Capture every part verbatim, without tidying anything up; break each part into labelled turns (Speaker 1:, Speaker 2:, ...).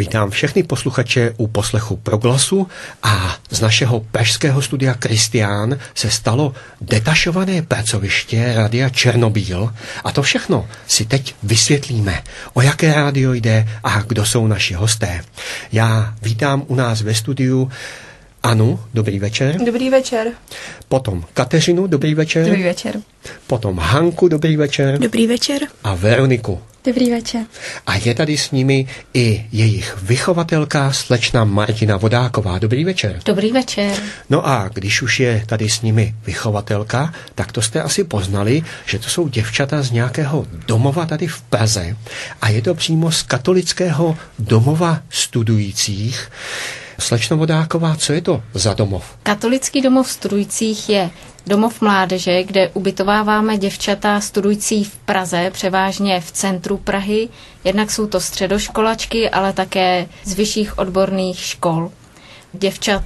Speaker 1: Vítám všechny posluchače u poslechu Proglasu a z našeho pražského studia Kristián se stalo detašované pracoviště Rádia Černobíl a to všechno si teď vysvětlíme, o jaké rádio jde a kdo jsou naši hosté. Já vítám u nás ve studiu Anu, dobrý večer.
Speaker 2: Dobrý večer.
Speaker 1: Potom Kateřinu, dobrý večer.
Speaker 2: Dobrý večer.
Speaker 1: Potom Hanku, dobrý večer.
Speaker 2: Dobrý večer.
Speaker 1: A Veroniku.
Speaker 3: Dobrý večer.
Speaker 1: A je tady s nimi i jejich vychovatelka slečna Martina Vodáková. Dobrý večer.
Speaker 3: Dobrý večer.
Speaker 1: No a když už je tady s nimi vychovatelka, tak to jste asi poznali, že to jsou děvčata z nějakého domova tady v Praze a je to přímo z katolického domova studujících. Slečno Vodáková, co je to za domov?
Speaker 3: Katolický domov studujících je domov mládeže, kde ubytováváme děvčata studující v Praze, převážně v centru Prahy. Jednak jsou to středoškolačky, ale také z vyšších odborných škol. Děvčat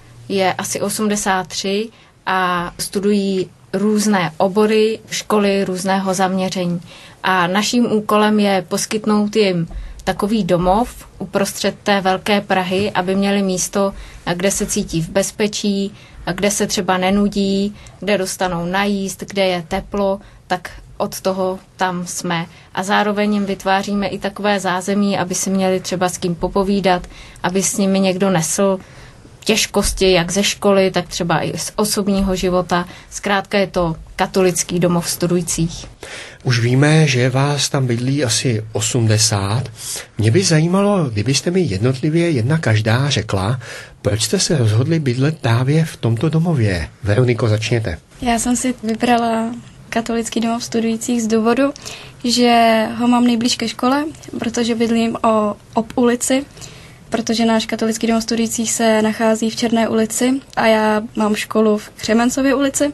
Speaker 3: je asi osmdesát tři a studují různé obory, školy různého zaměření. A naším úkolem je poskytnout jim takový domov uprostřed té velké Prahy, aby měli místo, kde se cítí v bezpečí, kde se třeba nenudí, kde dostanou najíst, kde je teplo, tak od toho tam jsme. A zároveň jim vytváříme i takové zázemí, aby si měli třeba s kým popovídat, aby s nimi někdo nesl těžkosti, jak ze školy, tak třeba i z osobního života. Zkrátka je to katolický domov studujících.
Speaker 1: Už víme, že vás tam bydlí asi osmdesát. Mě by zajímalo, kdybyste mi jednotlivě jedna každá řekla, proč jste se rozhodli bydlet právě v tomto domově. Veroniko, začněte.
Speaker 4: Já jsem si vybrala katolický domov studujících z důvodu, že ho mám nejblíž ke škole, protože bydlím o ob ulici, protože náš katolický domov studujících se nachází v Černé ulici a já mám školu v Křemencově ulici.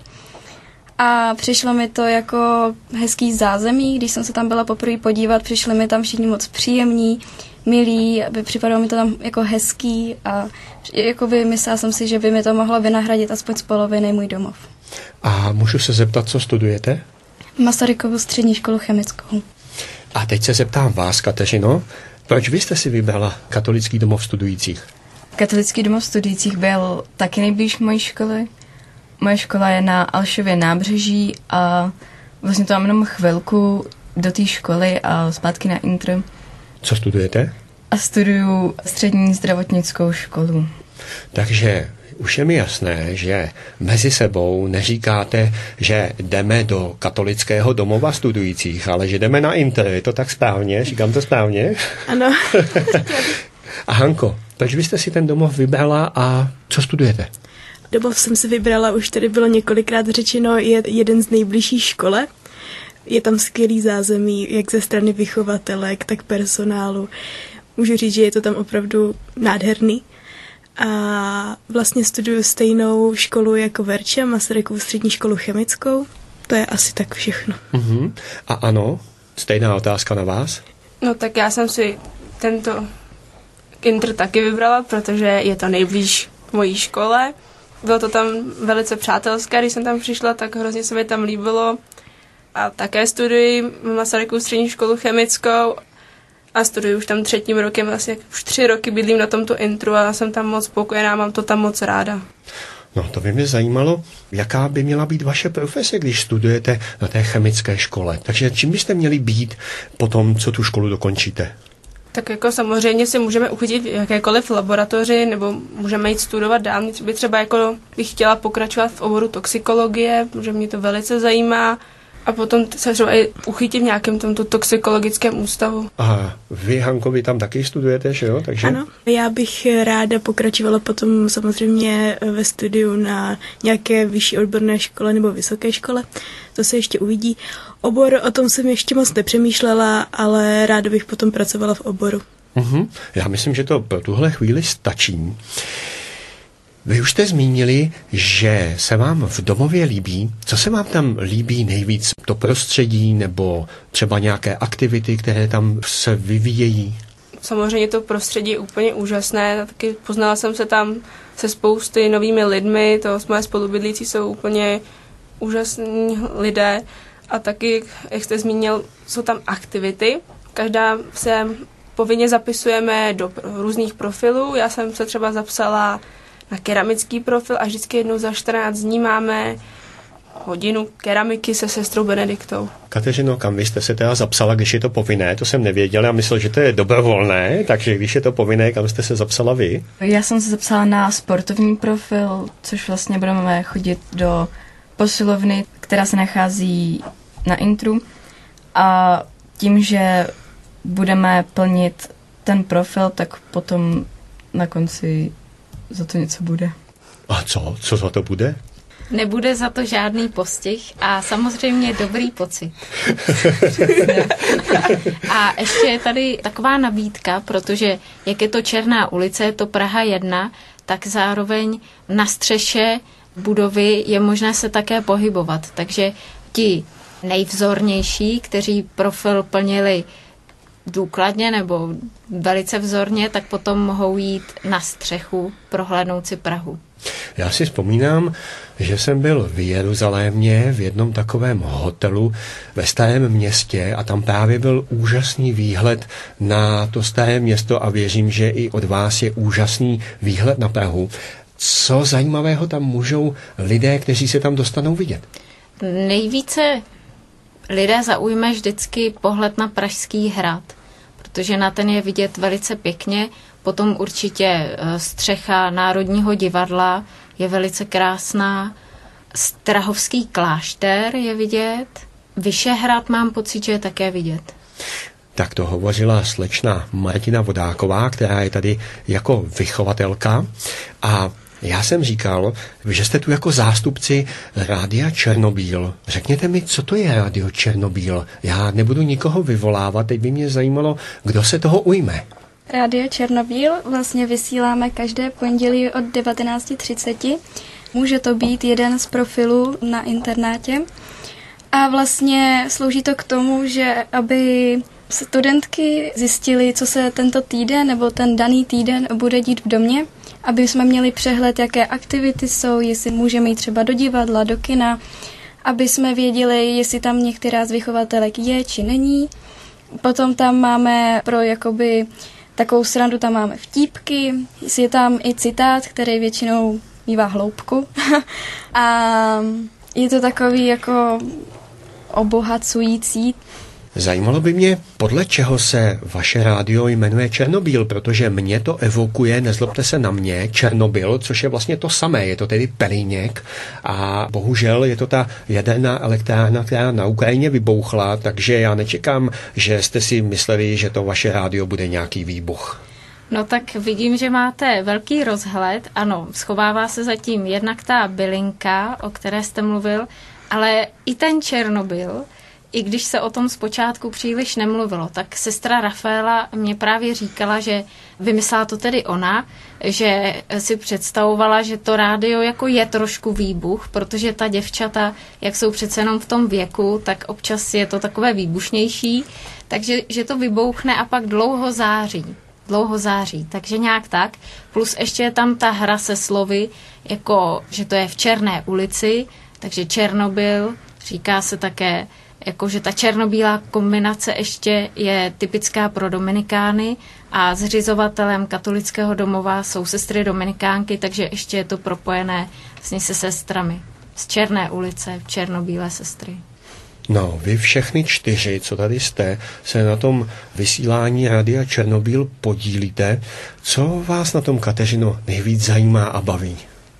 Speaker 4: A přišlo mi to jako hezký zázemí, když jsem se tam byla poprvé podívat, přišli mi tam všichni moc příjemní, milí, aby připadalo mi to tam jako hezký a jako by myslela jsem si, že by mi to mohlo vynahradit aspoň z poloviny můj domov.
Speaker 1: A můžu se zeptat, co studujete?
Speaker 4: Masarykovu střední školu chemickou.
Speaker 1: A teď se zeptám vás, Kateřino, proč vy jste si vybrala katolický domov studujících?
Speaker 2: Katolický domov studujících byl taky nejblíž mojí školy. Moje škola je na Alšově nábřeží a vlastně to mám jenom chvilku do té školy a zpátky na intro.
Speaker 1: Co studujete?
Speaker 2: A studuju střední zdravotnickou školu.
Speaker 1: Takže už je mi jasné, že mezi sebou neříkáte, že jdeme do katolického domova studujících, ale že jdeme na intro. Je to tak správně? Říkám to správně?
Speaker 2: Ano.
Speaker 1: A Hanko, proč byste si ten domov vybrala a co studujete?
Speaker 5: Domov jsem si vybrala, už tady bylo několikrát řečeno, je jeden z nejbližších škole. Je tam skvělý zázemí, jak ze strany vychovatelek, tak personálu. Můžu říct, že je to tam opravdu nádherný. A vlastně studuju stejnou školu jako Verča, Masarykovu střední školu chemickou. To je asi tak všechno.
Speaker 1: Uh-huh. A ano, stejná otázka na vás?
Speaker 6: No tak já jsem si tento intr taky vybrala, protože je to nejblíž mojí škole. Bylo to tam velice přátelské, když jsem tam přišla, tak hrozně se mi tam líbilo. A také studuji Masarykovu střední školu chemickou a studuji už tam třetím rokem, asi už tři roky bydlím na tomto intru a jsem tam moc spokojená, mám to tam moc ráda.
Speaker 1: No to by mě zajímalo, jaká by měla být vaše profese, když studujete na té chemické škole. Takže čím byste měli být po tom, co tu školu dokončíte?
Speaker 6: Tak jako samozřejmě si můžeme uchytit v jakékoliv laboratoři, nebo můžeme jít studovat dál. Mě by třeba jako bych chtěla pokračovat v oboru toxikologie, protože mě to velice zajímá. A potom se třeba i uchytit v nějakém tomto toxikologickém ústavu.
Speaker 1: A vy, Hanko, vy tam taky studujete, že jo? Takže...
Speaker 5: Ano, já bych ráda pokračovala potom samozřejmě ve studiu na nějaké vyšší odborné škole nebo vysoké škole. To se ještě uvidí. Obor, o tom jsem ještě moc nepřemýšlela, ale ráda bych potom pracovala v oboru.
Speaker 1: Uh-huh. Já myslím, že to pro tuhle chvíli stačí. Vy už jste zmínili, že se vám v domově líbí. Co se vám tam líbí nejvíc? To prostředí nebo třeba nějaké aktivity, které tam se vyvíjejí?
Speaker 6: Samozřejmě to prostředí je úplně úžasné. Taky poznala jsem se tam se spousty novými lidmi. To moje spolubydlící jsou úplně úžasní lidé. A taky, jak jste zmínil, jsou tam aktivity. Každá se povinně zapisujeme do různých profilů. Já jsem se třeba zapsala na keramický profil a vždycky jednou za čtrnáct dní máme hodinu keramiky se sestrou Benediktou.
Speaker 1: Kateřino, kam vy jste se teda zapsala, když je to povinné? To jsem nevěděla, já myslel, že to je dobrovolné, takže když je to povinné, kam jste se zapsala vy?
Speaker 2: Já jsem se zapsala na sportovní profil, což vlastně budeme chodit do posilovny, která se nachází na Intru, a tím, že budeme plnit ten profil, tak potom na konci za to něco bude.
Speaker 1: A co? Co za to bude?
Speaker 3: Nebude za to žádný postih a samozřejmě dobrý pocit. A ještě je tady taková nabídka, protože jak je to Černá ulice, je to Praha jedna, tak zároveň na střeše budovy je možné se také pohybovat. Takže ti nejvzornější, kteří profil plnili důkladně nebo velice vzorně, tak potom mohou jít na střechu prohlédnout si Prahu.
Speaker 1: Já si vzpomínám, že jsem byl v Jeruzalémě v jednom takovém hotelu ve starém městě a tam právě byl úžasný výhled na to staré město a věřím, že i od vás je úžasný výhled na Prahu. Co zajímavého tam můžou lidé, kteří se tam dostanou, vidět?
Speaker 3: Nejvíce lidé zaujme vždycky pohled na Pražský hrad, protože na ten je vidět velice pěkně. Potom určitě střecha Národního divadla je velice krásná. Strahovský klášter je vidět. Vyšehrad mám pocit, že je také vidět.
Speaker 1: Tak to hovořila slečna Martina Vodáková, která je tady jako vychovatelka. A já jsem říkal, že jste tu jako zástupci Rádia Černobíl. Řekněte mi, co to je Rádio Černobíl? Já nebudu nikoho vyvolávat, teď by mě zajímalo, kdo se toho ujme.
Speaker 4: Rádio Černobíl vlastně vysíláme každé pondělí od devatenáct třicet. Může to být jeden z profilů na internetě. A vlastně slouží to k tomu, že aby studentky zjistili, co se tento týden nebo ten daný týden bude dít v domě, aby jsme měli přehled, jaké aktivity jsou, jestli můžeme jít třeba do divadla, do kina, aby jsme věděli, jestli tam některá z vychovatelek je či není. Potom tam máme pro jakoby takovou srandu, tam máme vtípky, je tam i citát, který většinou mívá hloubku. A je to takový jako obohacující.
Speaker 1: Zajímalo by mě, podle čeho se vaše rádio jmenuje Černobíl, protože mě to evokuje, nezlobte se na mě, Černobyl, což je vlastně to samé, je to tedy pelíněk a bohužel je to ta jaderná elektrárna, která na Ukrajině vybouchla, takže já nečekám, že jste si mysleli, že to vaše rádio bude nějaký výbuch.
Speaker 3: No tak vidím, že máte velký rozhled, ano, schovává se zatím jednak ta bylinka, o které jste mluvil, ale i ten Černobyl, i když se o tom zpočátku příliš nemluvilo, tak sestra Rafaela mě právě říkala, že vymyslela to tedy ona, že si představovala, že to rádio jako je trošku výbuch, protože ta děvčata, jak jsou přece jenom v tom věku, tak občas je to takové výbušnější, takže že to vybouchne a pak dlouho září. Dlouho září, takže nějak tak. Plus ještě je tam ta hra se slovy, jako že to je v Černé ulici, takže Černobyl, říká se také jakože ta černobílá kombinace ještě je typická pro Dominikány a zřizovatelem katolického domova jsou sestry Dominikánky, takže ještě je to propojené vlastně se sestrami z Černé ulice, černobílé sestry.
Speaker 1: No, vy všechny čtyři, co tady jste, se na tom vysílání Rádia Černobíl podílíte. Co vás na tom, Kateřino, nejvíc zajímá a baví?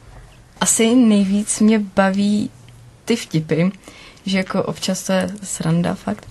Speaker 2: Asi nejvíc mě baví ty vtipy, že jako občas to je sranda fakt.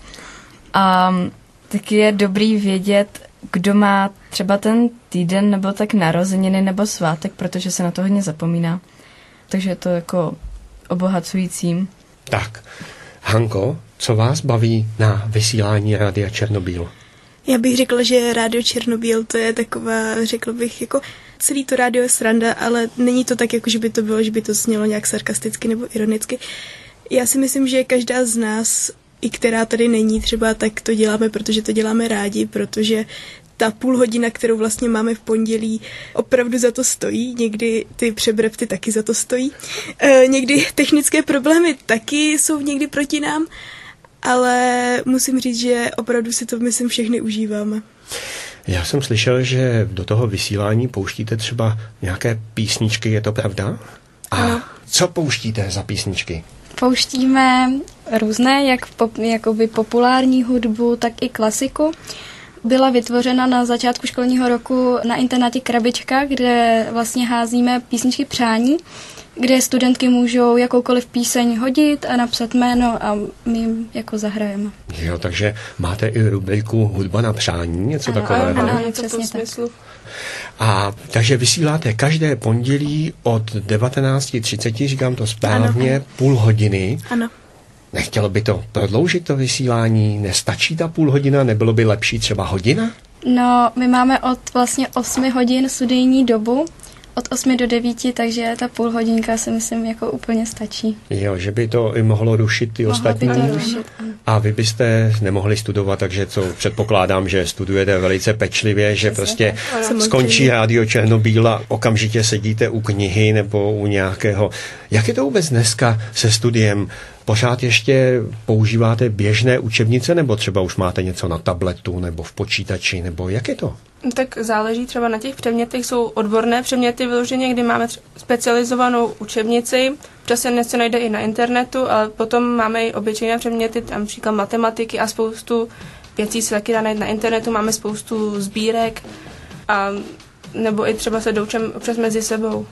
Speaker 2: A taky je dobrý vědět, kdo má třeba ten týden nebo tak narozeniny nebo svátek, protože se na to hodně zapomíná. Takže je to jako obohacující.
Speaker 1: Tak, Hanko, co vás baví na vysílání Rádia Černobíl?
Speaker 5: Já bych řekla, že Rádio Černobíl to je taková, řekl bych, jako celý to rádio je sranda, ale není to tak, jako že by to bylo, že by to znělo nějak sarkasticky nebo ironicky. Já si myslím, že každá z nás, i která tady není třeba, tak to děláme, protože to děláme rádi, protože ta půl hodina, kterou vlastně máme v pondělí, opravdu za to stojí. Někdy ty přebrevty taky za to stojí. E, někdy technické problémy taky jsou někdy proti nám, ale musím říct, že opravdu si to, myslím, všechny užíváme.
Speaker 1: Já jsem slyšel, že do toho vysílání pouštíte třeba nějaké písničky, je to pravda? A ano. Co pouštíte za písničky?
Speaker 4: Pouštíme různé, jak pop, jakoby populární hudbu, tak i klasiku. Byla vytvořena na začátku školního roku na internátu Krabička, kde vlastně házíme písničky přání, kde studentky můžou jakoukoliv píseň hodit a napsat jméno a my jim jako zahrajeme. Jo,
Speaker 1: takže máte i rubriku Hudba na přání, něco ano, takového?
Speaker 4: Ano, ano, přesně tak.
Speaker 1: A takže vysíláte každé pondělí od devatenáct třicet, říkám to správně, ano. Půl hodiny.
Speaker 5: Ano.
Speaker 1: Nechtělo by to prodloužit to vysílání? Nestačí ta půl hodina? Nebylo by lepší třeba hodina?
Speaker 4: No, my máme od vlastně osmi hodin studijní dobu, od osmi do devíti, takže ta půl hodinka si myslím jako úplně stačí. Jo,
Speaker 1: že by to i mohlo rušit ty
Speaker 4: mohlo
Speaker 1: ostatní.
Speaker 4: By to rušit,
Speaker 1: a vy byste nemohli studovat, takže co předpokládám, že studujete velice pečlivě, že prostě skončí Rádio Černobíl a okamžitě sedíte u knihy nebo u nějakého. Jak je to vůbec dneska se studiem? Pořád ještě používáte běžné učebnice, nebo třeba už máte něco na tabletu, nebo v počítači, nebo jak je to?
Speaker 6: Tak záleží třeba na těch předmětech, jsou odborné předměty vyloženě, kdy máme specializovanou učebnici, časem se něco najde i na internetu, ale potom máme i obyčejné předměty, tam například matematiky a spoustu věcí se taky dá najít na internetu, máme spoustu sbírek, a nebo i třeba se doučem občas mezi sebou.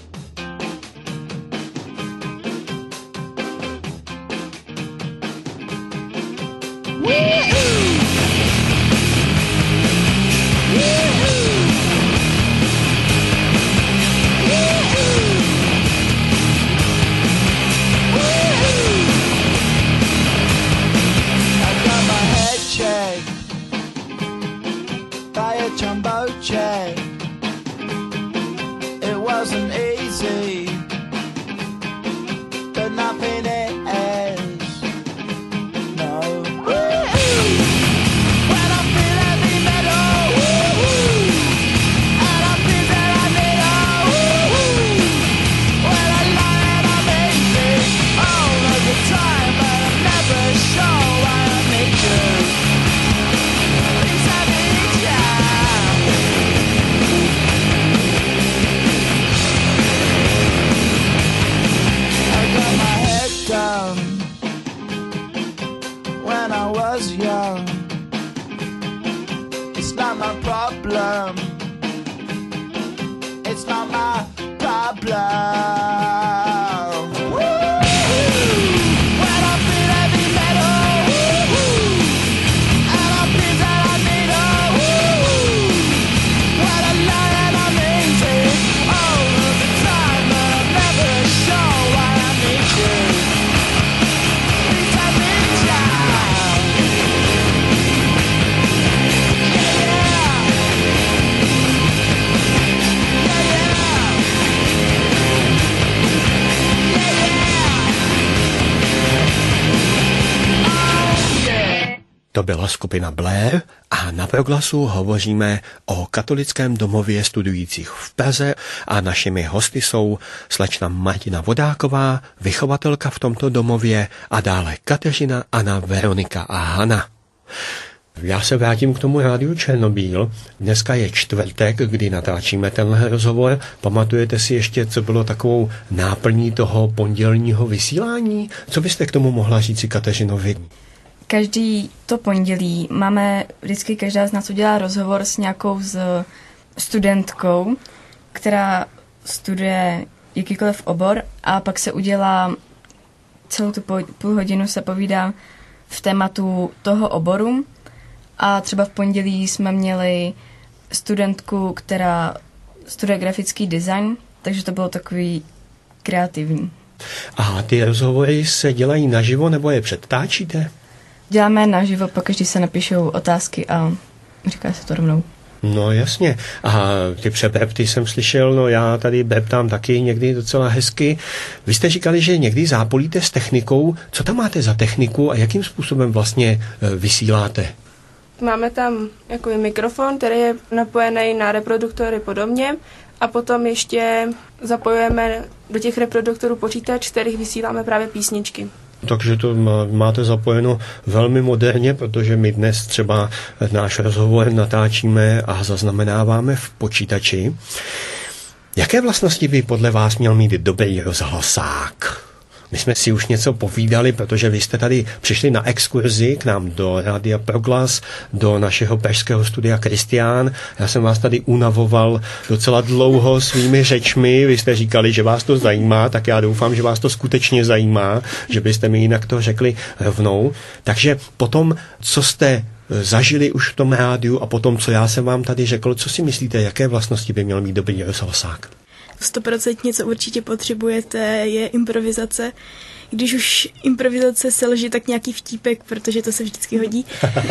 Speaker 1: To byla skupina Blair a na Proglasu hovoříme o katolickém domově studujících v Praze a našimi hosty jsou slečna Martina Vodáková, vychovatelka v tomto domově a dále Kateřina, Anna, Veronika a Hana. Já se vrátím k tomu rádiu Černobíl. Dneska je čtvrtek, kdy natáčíme tenhle rozhovor. Pamatujete si ještě, co bylo takovou náplní toho pondělního vysílání? Co byste k tomu mohla říci, Kateřinovi?
Speaker 2: Každý to pondělí máme, vždycky každá z nás udělá rozhovor s nějakou z studentkou, která studuje jakýkoliv obor a pak se udělá celou tu půl hodinu se povídá v tématu toho oboru a třeba v pondělí jsme měli studentku, která studuje grafický design, takže to bylo takový kreativní.
Speaker 1: A ty rozhovory se dělají naživo nebo je předtáčíte?
Speaker 2: Děláme naživo, pak každý se napíšou otázky a říká se to rovnou.
Speaker 1: No jasně. A ty přebrepty jsem slyšel, no já tady breptám taky někdy docela hezky. Vy jste říkali, že někdy zápolíte s technikou. Co tam máte za techniku a jakým způsobem vlastně vysíláte?
Speaker 6: Máme tam jako mikrofon, který je napojený na reproduktory podobně a potom ještě zapojujeme do těch reproduktorů počítač, kterých vysíláme právě písničky.
Speaker 1: Takže to máte zapojeno velmi moderně, protože my dnes třeba náš rozhovor natáčíme a zaznamenáváme v počítači. Jaké vlastnosti by podle vás měl mít dobrý rozhlasák? My jsme si už něco povídali, protože vy jste tady přišli na exkurzi k nám do Rádia Proglas, do našeho pražského studia Kristián. Já jsem vás tady unavoval docela dlouho svými řečmi. Vy jste říkali, že vás to zajímá, tak já doufám, že vás to skutečně zajímá, že byste mi jinak to řekli rovnou. Takže potom, co jste zažili už v tom rádiu a potom, co já jsem vám tady řekl, co si myslíte, jaké vlastnosti by měl mít dobrý rozhlasák?
Speaker 5: Stoprocentně, co určitě potřebujete, je improvizace. Když už improvizace selže, tak nějaký vtípek, protože to se vždycky hodí.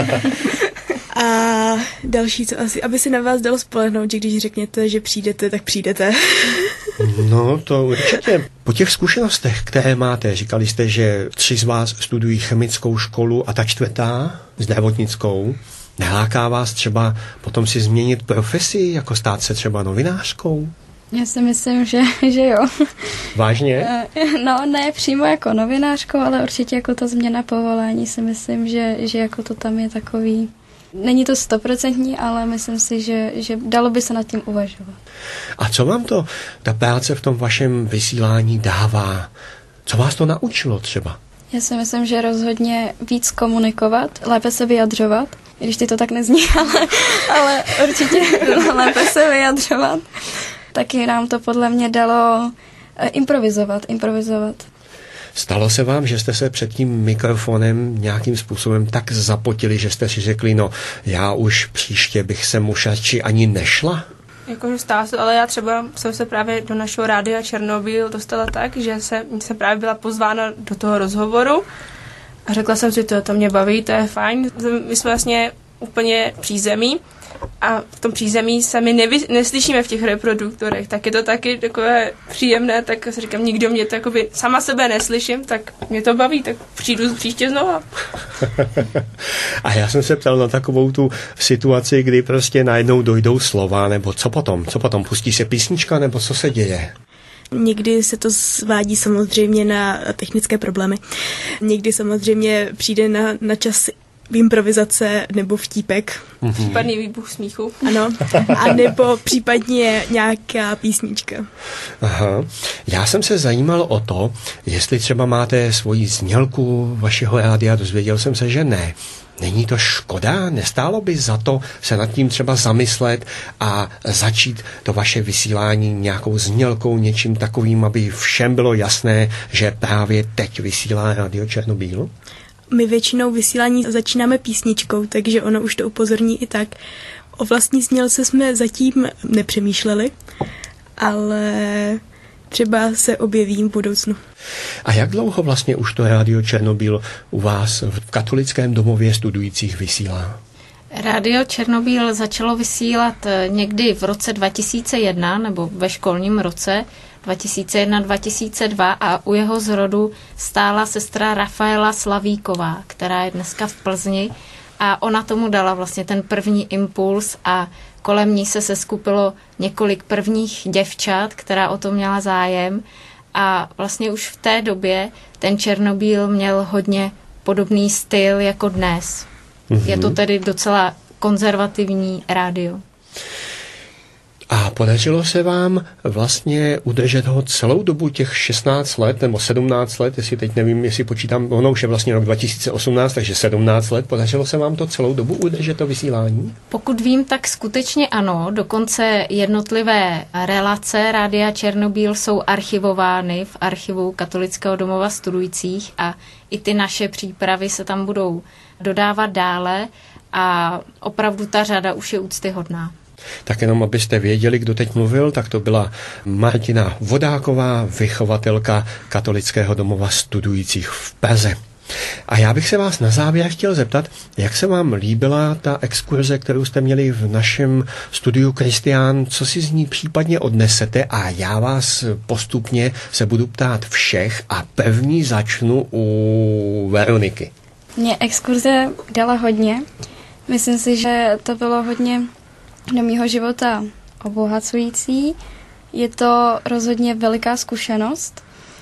Speaker 5: A další, co asi, aby si na vás dalo spolehnout, že když řekněte, že přijdete, tak přijdete.
Speaker 1: No, to určitě. Po těch zkušenostech, které máte, říkali jste, že tři z vás studují chemickou školu a ta čtvrtá, zdravotnickou. Neláká vás třeba potom si změnit profesi, jako stát se třeba novinářkou?
Speaker 4: Já si myslím, že, že jo.
Speaker 1: Vážně?
Speaker 4: No, ne přímo jako novinářkou, ale určitě jako ta změna povolání si myslím, že, že jako to tam je takový. Není to stoprocentní, ale myslím si, že, že dalo by se nad tím uvažovat.
Speaker 1: A co vám to, ta práce v tom vašem vysílání dává? Co vás to naučilo třeba?
Speaker 4: Já si myslím, že rozhodně víc komunikovat, lépe se vyjadřovat, i když ty to tak nezní, ale, ale určitě lépe se vyjadřovat. Taky nám to podle mě dalo improvizovat, improvizovat.
Speaker 1: Stalo se vám, že jste se před tím mikrofonem nějakým způsobem tak zapotili, že jste si řekli, no já už příště bych sem už radši ani nešla?
Speaker 6: Jakože stává se, ale já třeba jsem se právě do našeho rádia Černobyl dostala tak, že se, se právě byla pozvána do toho rozhovoru a řekla jsem si, to, to mě baví, to je fajn. My jsme vlastně úplně přízemí a v tom přízemí se my nevy, neslyšíme v těch reproduktorech, tak je to taky takové příjemné, tak si říkám, nikdo mě to jakoby, sama sebe neslyším, tak mě to baví, tak přijdu příště znova.
Speaker 1: A já jsem se ptal na takovou tu situaci, kdy prostě najednou dojdou slova, nebo co potom? Co potom? Pustí se písnička, nebo co se děje?
Speaker 5: Někdy se to svádí samozřejmě na technické problémy. Někdy samozřejmě přijde na, na čas improvizace nebo vtípek.
Speaker 6: Případný výbuch smíchu.
Speaker 5: Ano. A nebo případně nějaká písnička.
Speaker 1: Aha. Já jsem se zajímal o to, jestli třeba máte svoji znělku vašeho rádia, dozvěděl jsem se, že ne. Není to škoda? Nestálo by za to se nad tím třeba zamyslet a začít to vaše vysílání nějakou znělkou, něčím takovým, aby všem bylo jasné, že právě teď vysílá Radio Černobíl?
Speaker 5: My většinou vysílání začínáme písničkou, takže ono už to upozorní i tak. O vlastní znělce jsme zatím nepřemýšleli, ale třeba se objevím v budoucnu.
Speaker 1: A jak dlouho vlastně už to Radio Černobíl u vás v katolickém domově studujících vysílá?
Speaker 3: Radio Černobíl začalo vysílat někdy v roce dva tisíce jedna nebo ve školním roce dva tisíce jedna dva tisíce dva a u jeho zrodu stála sestra Rafaela Slavíková, která je dneska v Plzni a ona tomu dala vlastně ten první impuls a kolem ní se seskupilo několik prvních děvčat, která o to měla zájem a vlastně už v té době ten Černobíl měl hodně podobný styl jako dnes. Mm-hmm. Je to tedy docela konzervativní rádio.
Speaker 1: A podařilo se vám vlastně udržet ho celou dobu těch šestnáct let nebo sedmnáct let, jestli teď nevím, jestli počítám, ono už je vlastně rok dva tisíce osmnáct, takže sedmnáct let. Podařilo se vám to celou dobu udržet to vysílání?
Speaker 3: Pokud vím, tak skutečně ano. Dokonce jednotlivé relace Rádia Černobíl jsou archivovány v archivu Katolického domova studujících a i ty naše přípravy se tam budou dodávat dále a opravdu ta řada už je úctyhodná.
Speaker 1: Tak jenom abyste věděli, kdo teď mluvil, tak to byla Martina Vodáková, vychovatelka Katolického domova studujících v Praze. A já bych se vás na závěr chtěl zeptat, jak se vám líbila ta exkurze, kterou jste měli v našem studiu Kristián, co si z ní případně odnesete a já vás postupně se budu ptát všech a první začnu u Veroniky.
Speaker 4: Mě exkurze dala hodně. Myslím si, že to bylo hodně do mýho života obohacující. Je to rozhodně veliká zkušenost,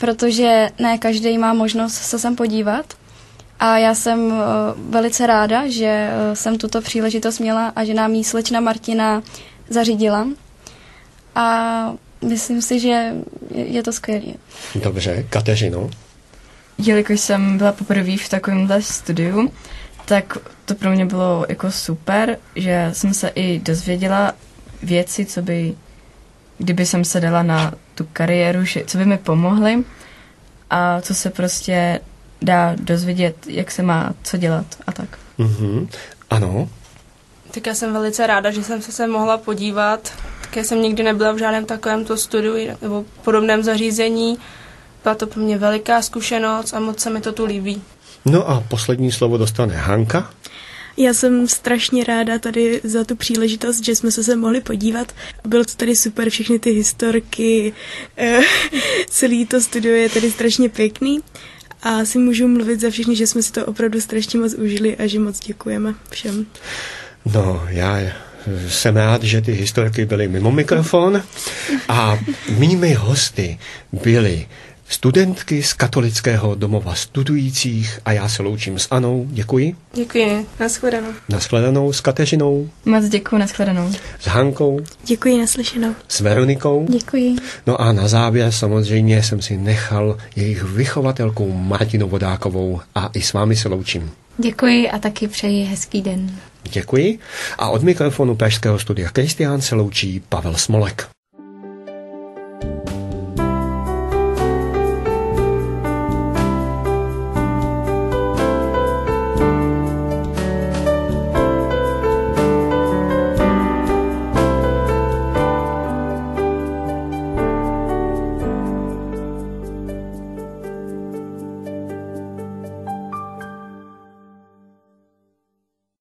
Speaker 4: protože ne každý má možnost se sem podívat. A já jsem uh, velice ráda, že uh, jsem tuto příležitost měla a že nám ji slečna Martina zařídila. A myslím si, že je, je to skvělé.
Speaker 1: Dobře, Kateřino?
Speaker 2: Jelikož jsem byla poprvé v takovémhle studiu, tak to pro mě bylo jako super, že jsem se i dozvěděla věci, co by, kdyby jsem se dala na tu kariéru, že, co by mi pomohly a co se prostě dá dozvědět, jak se má co dělat a tak.
Speaker 1: Mm-hmm. Ano.
Speaker 6: Tak já jsem velice ráda, že jsem se sem mohla podívat. Také jsem nikdy nebyla v žádném takovémto studiu nebo podobném zařízení. Byla to pro mě veliká zkušenost a moc se mi to tu líbí.
Speaker 1: No a poslední slovo dostane Hanka.
Speaker 5: Já jsem strašně ráda tady za tu příležitost, že jsme se sem mohli podívat. Bylo to tady super, všechny ty historky, celý to studio je tady strašně pěkný. A si můžu mluvit za všechny, že jsme si to opravdu strašně moc užili a že moc děkujeme všem.
Speaker 1: No, já jsem rád, že ty historky byly mimo mikrofon a mými hosty byly studentky z Katolického domova studujících a já se loučím s Anou. Děkuji.
Speaker 6: Děkuji. Nashledanou.
Speaker 1: Nashledanou s Kateřinou.
Speaker 2: Moc děkuji, nashledanou.
Speaker 1: S Hankou.
Speaker 5: Děkuji, naslyšenou.
Speaker 1: S Veronikou.
Speaker 4: Děkuji.
Speaker 1: No a na závěr samozřejmě jsem si nechal jejich vychovatelkou Martinu Vodákovou a i s vámi se loučím.
Speaker 3: Děkuji a taky přeji hezký den.
Speaker 1: Děkuji. A od mikrofonu Pražského studia Kristián se loučí Pavel Smolek.